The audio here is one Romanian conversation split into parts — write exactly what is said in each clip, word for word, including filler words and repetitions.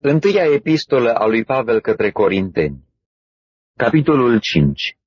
Întâia epistolă a lui Pavel către Corinteni. Capitolul cinci.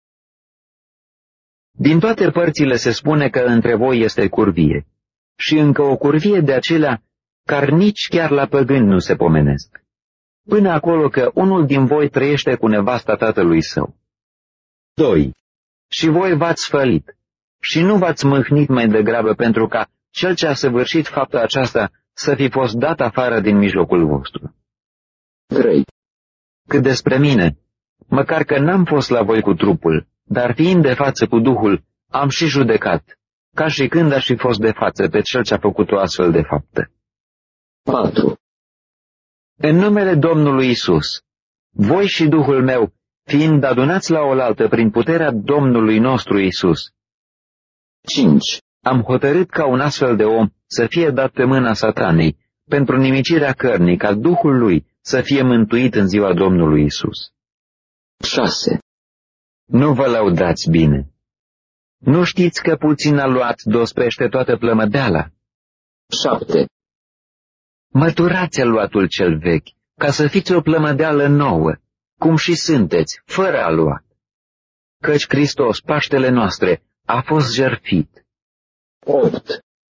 Din toate părțile se spune că între voi este curvie, și încă o curvie de acelea care nici chiar la păgâni nu se pomenesc, până acolo că unul din voi trăiește cu nevasta tatălui său. doi. Și voi v-ați fălit și nu v-ați mâhnit mai degrabă pentru ca cel ce a săvârșit fapta aceasta să fi fost dat afară din mijlocul vostru. trei. Cât despre mine, măcar că n-am fost la voi cu trupul, dar fiind de față cu Duhul, am și judecat, ca și când aș fi fost de față pe cel ce a făcut o astfel de faptă. patru. În numele Domnului Isus, voi și Duhul meu, fiind adunați la oaltă prin puterea Domnului nostru Isus. cinci. Am hotărât ca un astfel de om să fie dat pe mâna Satanei, pentru nimicirea cărnii, ca Duhul lui să fie mântuit în ziua Domnului Isus. șase. Nu vă lăudați bine. Nu știți că puțin aluat dospește toată plămădeala? șapte. Măturați aluatul cel vechi, ca să fiți o plămădeală nouă, cum și sunteți, fără aluat. Căci Hristos, Paștele noastre, a fost jertfit. opt.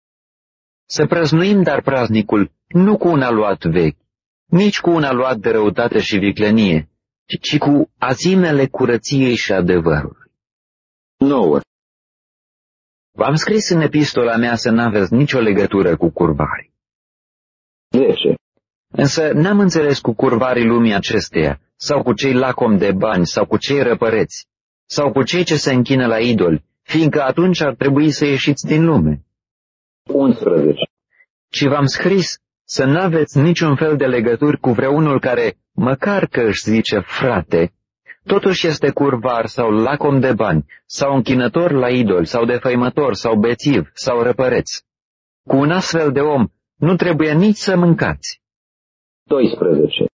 Să prăznuim dar praznicul nu cu un aluat vechi, nici cu un aluat de răutate și viclenie, ci cu azimele curăției și adevărului. nouă. V-am scris în epistola mea să n-aveți nicio legătură cu curvari. zece. Însă n-am înțeles cu curvarii lumii acesteia, sau cu cei lacomi de bani, sau cu cei răpăreți, sau cu cei ce se închină la idoli, fiindcă atunci ar trebui să ieșiți din lume. unsprezece. Și v-am scris să n-aveți niciun fel de legături cu vreunul care, măcar că își zice frate, totuși este curvar sau lacom de bani, sau închinător la idoli, sau defăimător, sau bețiv, sau răpăreț. Cu un astfel de om nu trebuie nici să mâncați. doisprezece.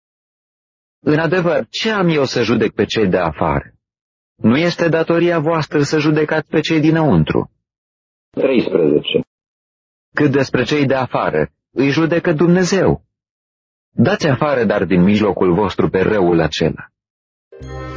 În adevăr, ce am eu să judec pe cei de afară? Nu este datoria voastră să judecați pe cei dinăuntru. treisprezece. Cât despre cei de afară, îi judecă Dumnezeu. Dați afară dar din mijlocul vostru pe răul acela.